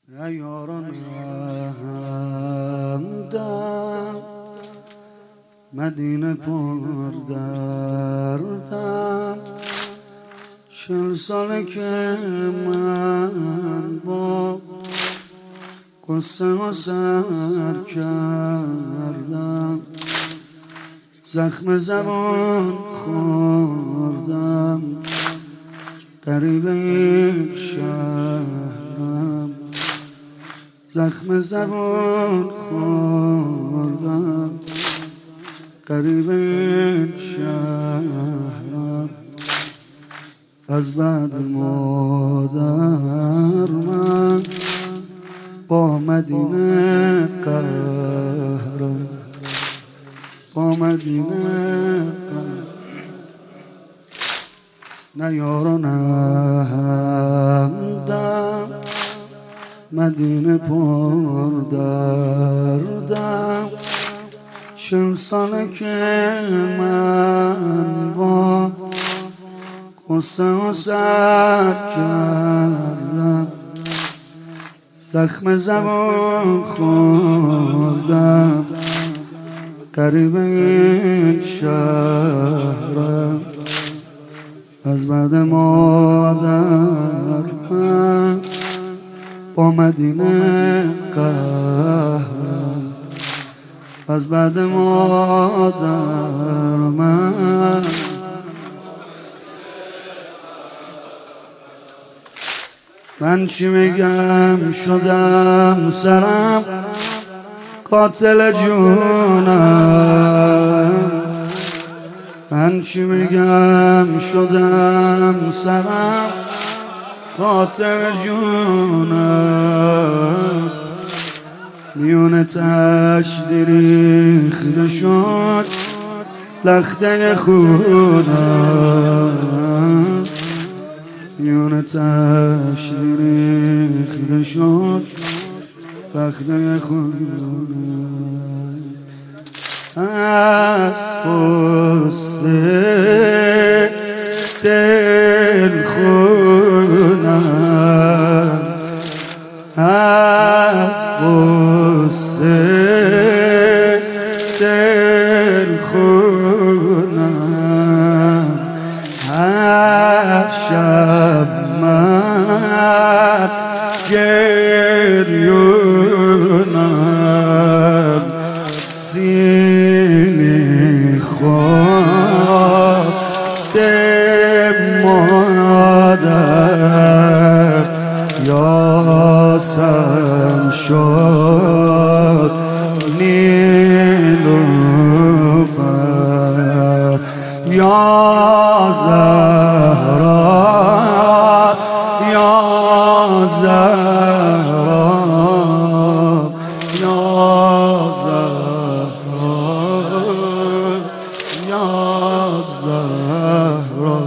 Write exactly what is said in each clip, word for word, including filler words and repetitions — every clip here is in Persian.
ای یاران همدم مدینه پر دردم، چل ساله که من با قصه و سر کردم، زخم زبان خوردم، غریب یک شهرم، زخم زبان خوردم، غریب یک شهرم. از بعد مادر من با مدینه قهرم، با مدینه قهرم. نه یاران همدم مدینه پر دردم، چل ساله که من با قصه و سر کردم، زخم زبان خوردم، غریب یک شهرم. از بعد مادر من با مدینه قهرم، از بعد مادر من من چی میگم شدم سرم قاتل جونم، من چی میگم شدم سرم قاتل جونم. میونه تشت ریخته شد لخته خونم، میونه تشت ریخته شد لخته خونم. از قصه دل خونم، از قصه دل خونم. هر شب من گریونم، سینی خورد مادر، یاسم شد نیلوفر، یا زهرا یا زهرا یا زهرا یا زهرا.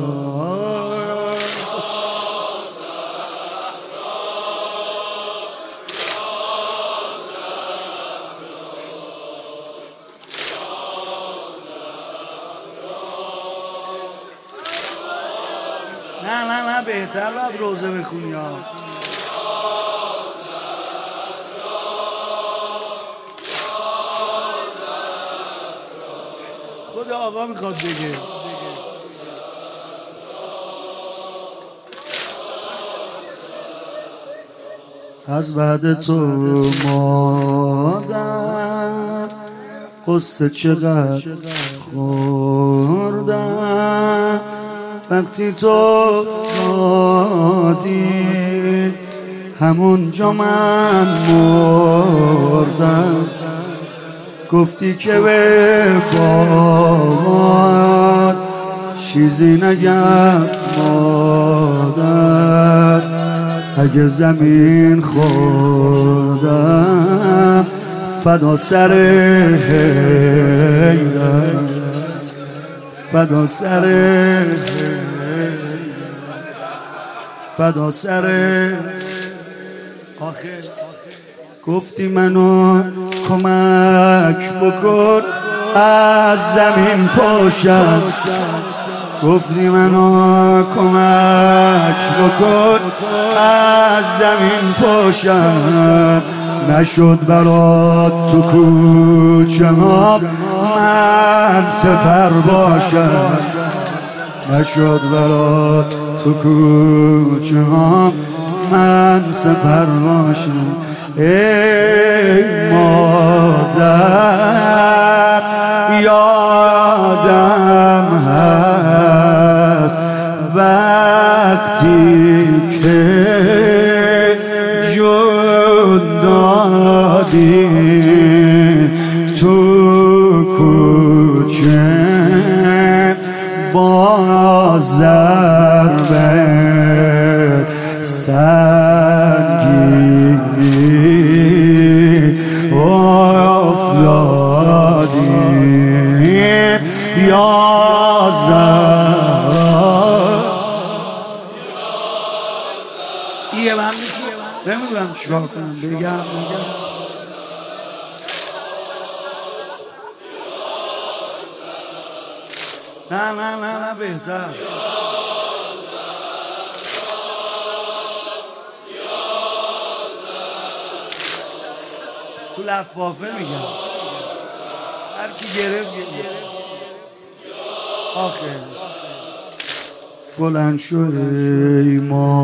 نه نه نه بهتر باید روزه بخونی ها. خود آقا میخواد بگه. از بعد تو مادر قصه چقدر خوردم، وقتی تو افتادی همونجا من مردم، گفتی که به بابات چیزی نگم مادر، اگه زمین خوردم فدا سر حیرم، فدا سر فدا سر. آخه گفتی منو کمک بکن از زمین پاشم، گفتی منو کمک بکن از زمین پاشم، نشد برات تو کوچه ها من سپر باشم، نشد برات تو کوچه ها من سپر باشم. ای مادر یادم هست وقتی که جون دادی تو کوچه با ضربه سنگینی افتادی یا زهرا. یه من میشه نمیدونم چیکار کنم بگم بگم نه نه نه نه بهتر تو لفافه میگم هر کی گرفت گرفت. آخه بلند شد ای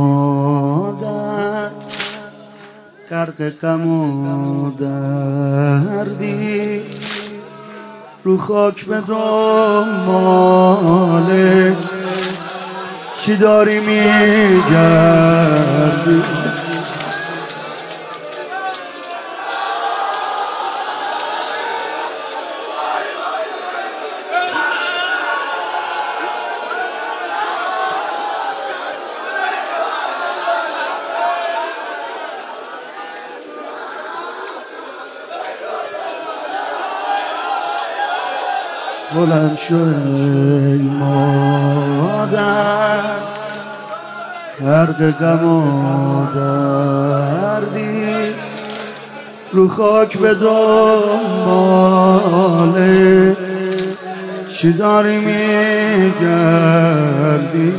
مادر غرق غم و دردی، رو خاک به دنبال چی داری میگردی؟ بلند شو ای مادر غرق غم و دردی، رو خاک به دنبال چی داری میگردی؟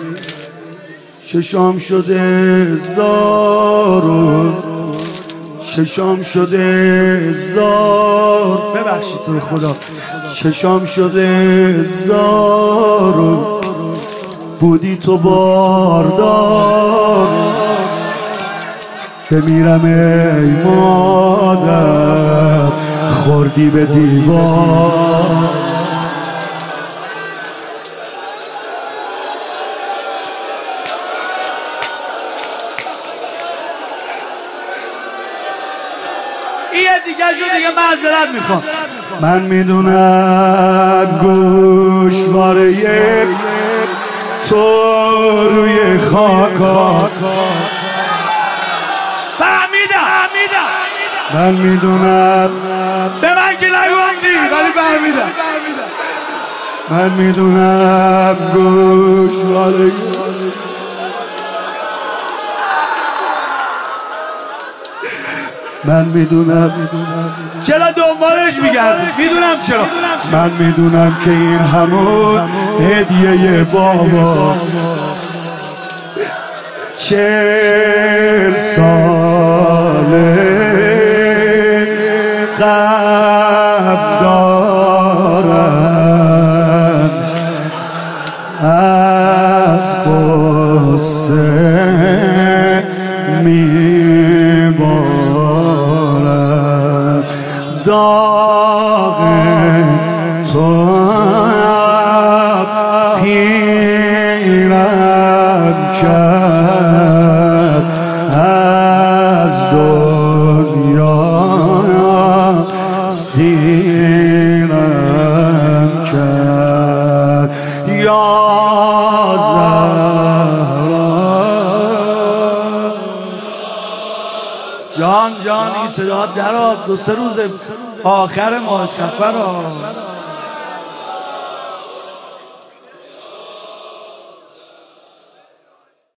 چشام شده زارو چشام شده زار ببخشید تو خدا چشام شده زارو بودی تو باردار، بمیرم ای مادر خوردی به دیوار. یه دیگه شو دیگه معذرت میخوام. من میدونم گوشواره تو روی خاکاست، فهمیدم من میدونم به من که نگفتی ولی فهمیدم. من میدونم گوشواره من میدونم چرا دنبالش میگردی، میدونم چرا. من میدونم که این همون هدیه باباست، چهل ساله قبل دارم از قصه میبارم، داغ تو پیرم کرد از دنیا سیرم کرد یا زهرا. جان جان این صدا درات دو سه روز آخر ماه سفر ها